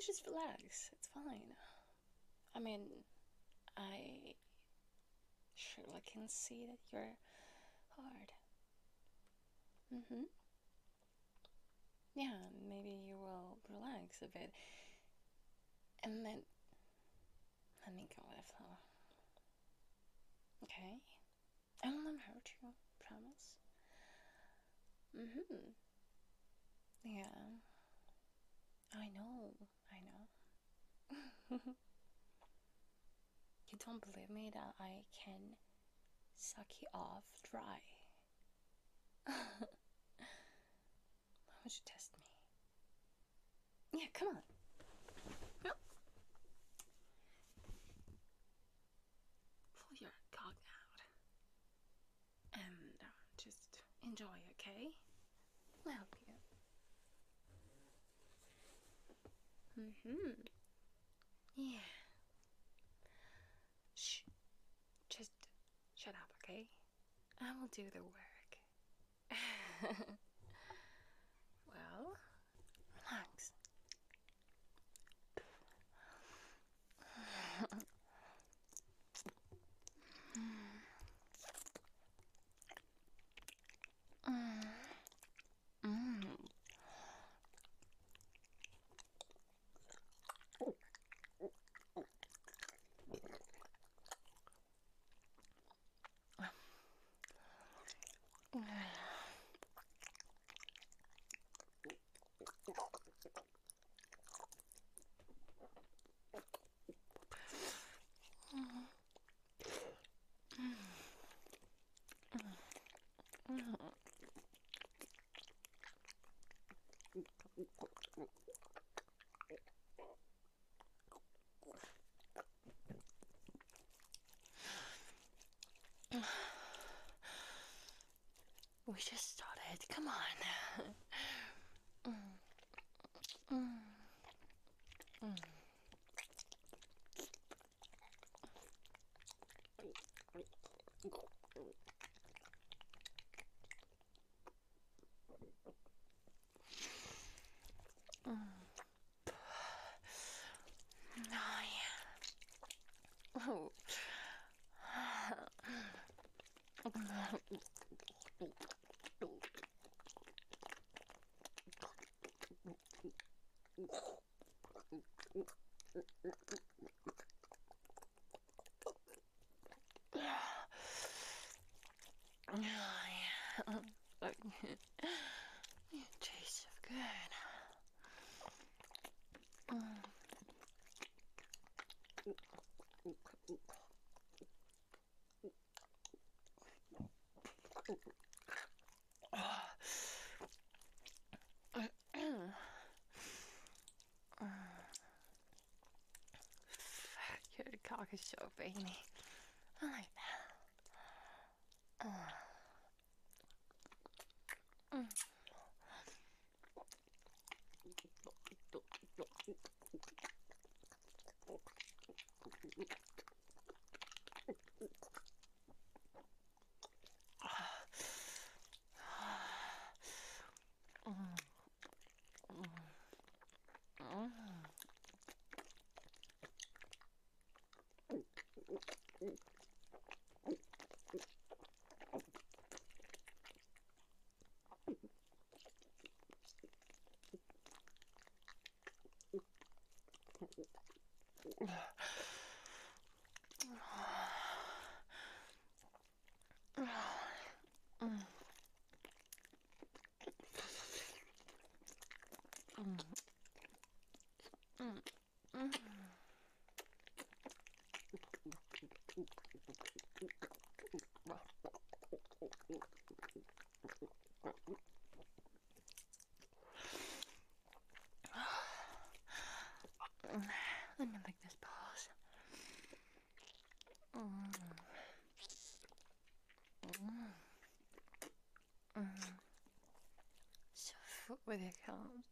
just relax. It's fine. I mean, I surely can see that you're hard. Mm-hmm. Yeah, maybe you will relax a bit. And then let me go with the flow. Okay? I will never hurt you, promise. Mm-hmm. Yeah. I know. I know. You don't believe me that I can suck you off dry? Why would you test me? Yeah, come on. Yep. Pull your cock out. And just enjoy, okay? I'll help you. Mm-hmm. Yeah. Shh. Just shut up, okay? I will do the work. Well, relax. We just started. Come on. Oh. You taste so good. Your cock is so veiny. I like that. Let me lick this balls. So full with your cum.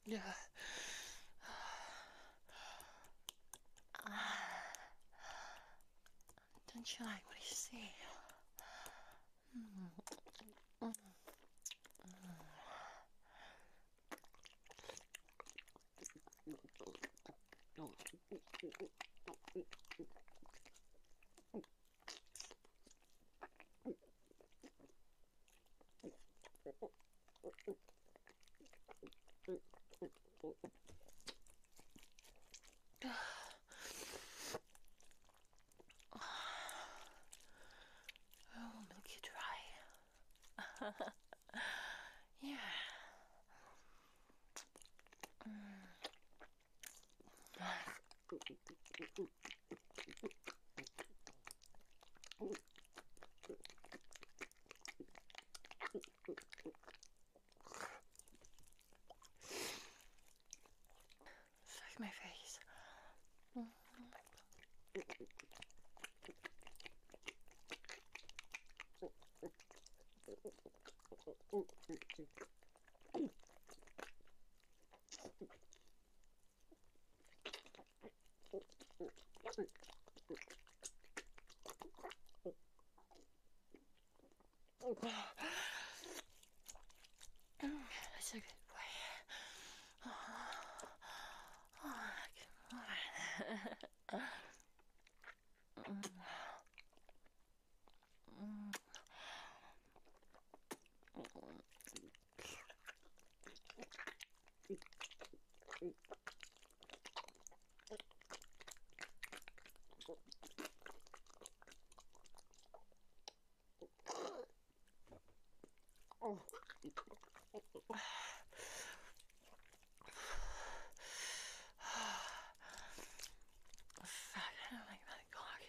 Yeah. Don't you like what you see? Oh, milky dry. Yeah. Suck my face. That's a good boy. Oh, come on. Oh. Fuck, I don't like that cock.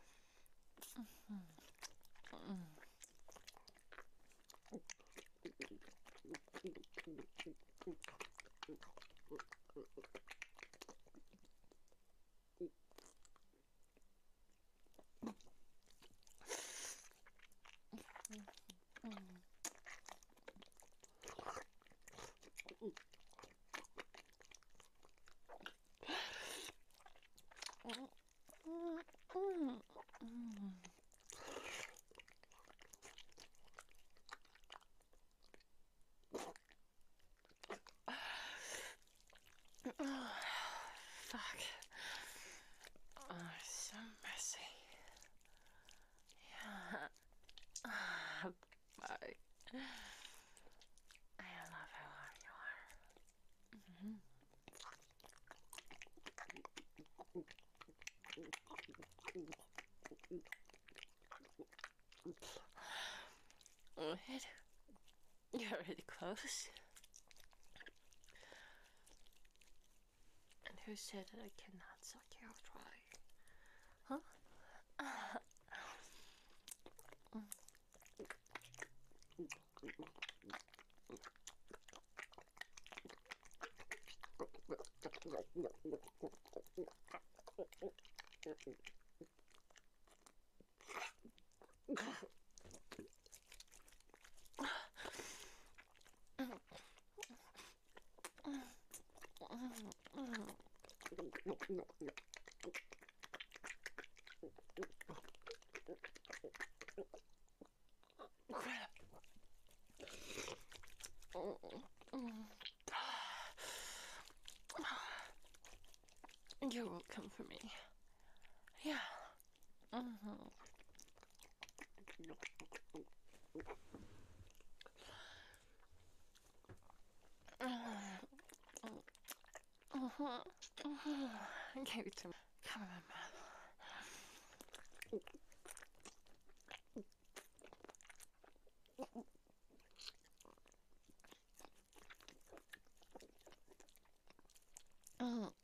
Fuck. Oh, so messy. Yeah. Bye. I love how hard you are. What? You're really close. And who said that I cannot suck you off dry? Huh? You're welcome for me. Yeah. Give it to me. Come on, man.